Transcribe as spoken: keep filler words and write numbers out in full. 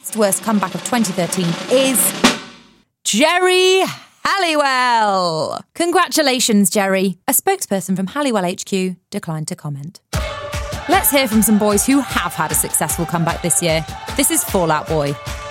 next worst comeback of twenty thirteen is Geri Halliwell. Congratulations, Geri. A spokesperson from Halliwell H Q declined to comment. Let's hear from some boys who have had a successful comeback this year. This is Fall Out Boy.